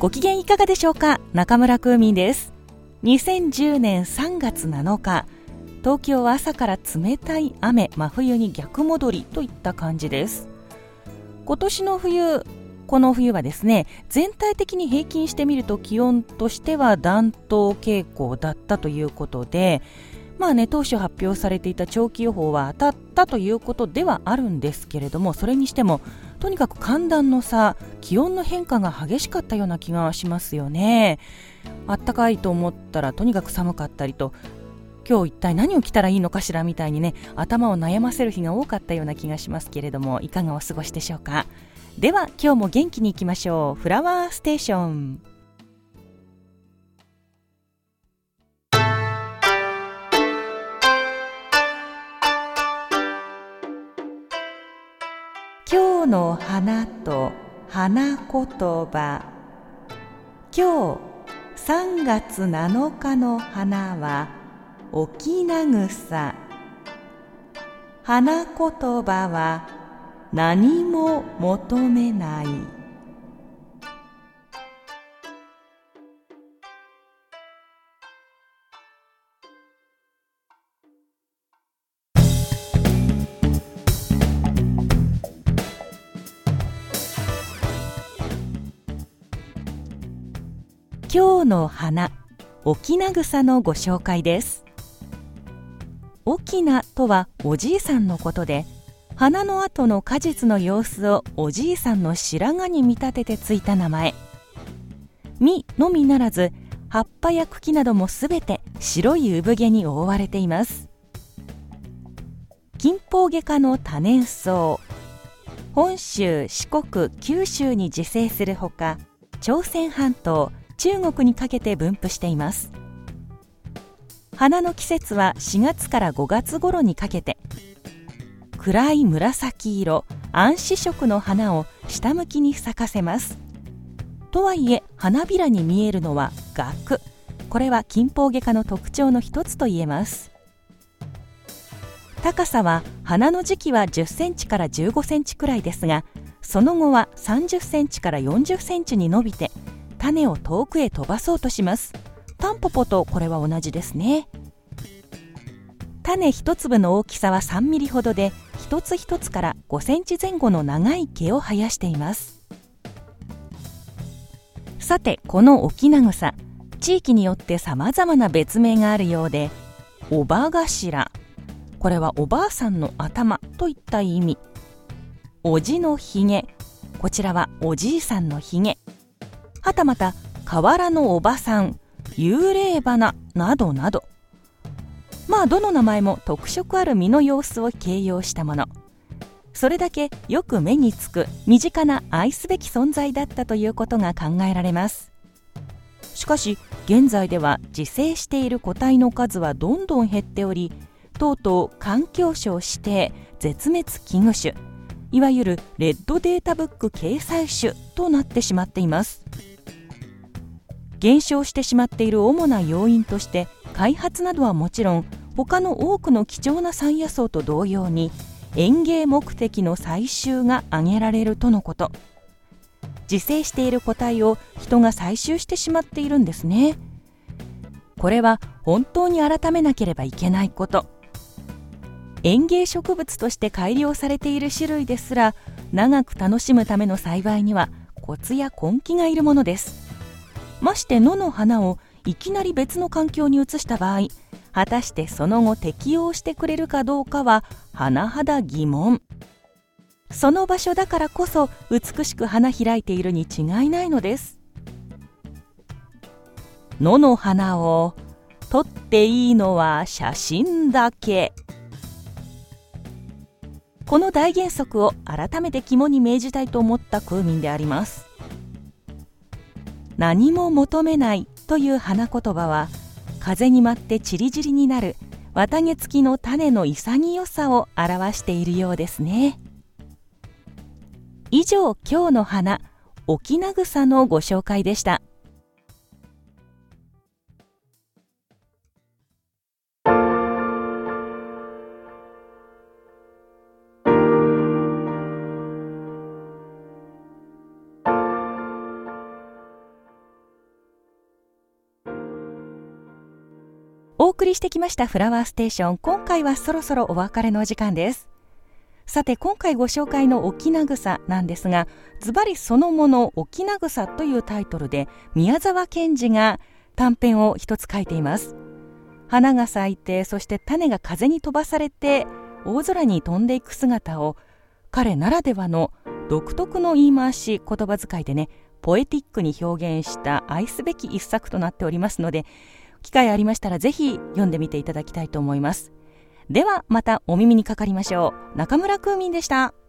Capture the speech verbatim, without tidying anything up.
ご機嫌いかがでしょうか。中村クーミンです。にせんじゅうねんさんがつなのか、東京は朝から冷たい雨、真冬に逆戻りといった感じです。今年の冬、この冬はですね、全体的に平均してみると気温としては暖冬傾向だったということで、まあね、当初発表されていた長期予報は当たったということではあるんですけれども、それにしてもとにかく寒暖の差、気温の変化が激しかったような気がしますよね。あったかいと思ったらとにかく寒かったりと、今日一体何を着たらいいのかしらみたいにね、頭を悩ませる日が多かったような気がしますけれども、いかがお過ごしでしょうか。では今日も元気にいきましょう。フラワーステーション。今日の花と花言葉。今日さんがつなのかの花はオキナグサ。花言葉は何も求めない。今日の花、オキナグサのご紹介です。オキナとはおじいさんのことで、花の後の果実の様子をおじいさんの白髪に見立ててついた名前。実のみならず、葉っぱや茎などもすべて白い産毛に覆われています。近方外科の多年草。本州、四国、九州に自生するほか、朝鮮半島、中国にかけて分布しています。花の季節はしがつからごがつ頃にかけて、暗い紫色、暗視色の花を下向きに咲かせます。とはいえ花びらに見えるのは萼。これは近方外科の特徴の一つと言えます。高さは花の時期はじゅっセンチからじゅうごセンチくらいですが、その後はさんじゅっセンチからよんじゅっセンチに伸びて、種を遠くへ飛ばそうとします。タンポポとこれは同じですね。種一粒の大きさはさんミリほどで、一つ一つからごセンチ前後の長い毛を生やしています。さて、このオキナグサ、地域によってさまざまな別名があるようで、おば頭、これはおばあさんの頭といった意味。おじのひげ、こちらはおじいさんのひげ。はたまた河原のおばさん、幽霊花などなど、まあどの名前も特色ある実の様子を形容したもの。それだけよく目につく身近な愛すべき存在だったということが考えられます。しかし現在では自生している個体の数はどんどん減っており、とうとう環境省指定絶滅危惧種、いわゆるレッドデータブック掲載種となってしまっています。減少してしまっている主な要因として、開発などはもちろん、他の多くの貴重な山野草と同様に園芸目的の採集が挙げられるとのこと。自生している個体を人が採集してしまっているんですね。これは本当に改めなければいけないこと。園芸植物として改良されている種類ですら、長く楽しむための栽培にはコツや根気がいるものです。まして野の花をいきなり別の環境に移した場合、果たしてその後適応してくれるかどうかは甚だ疑問。その場所だからこそ美しく花開いているに違いないのです。野の花を撮っていいのは写真だけ。この大原則を改めて肝に銘じたいと思ったクーミンであります。何も求めないという花言葉は、風に舞ってちりぢりになる綿毛付きの種の潔さを表しているようですね。以上、今日の花、オキナグサのご紹介でした。 お送りしてきましたフラワーステーション、今回はそろそろお別れのお時間です。さて今回ご紹介の翁草なんですが、ズバリそのもの翁草というタイトルで宮沢賢治が短編を一つ書いています。花が咲いて、そして種が風に飛ばされて大空に飛んでいく姿を彼ならではの独特の言い回し、言葉遣いでね、ポエティックに表現した愛すべき一作となっておりますので、機会ありましたらぜひ読んでみていただきたいと思います。ではまたお耳にかかりましょう。中村空民でした。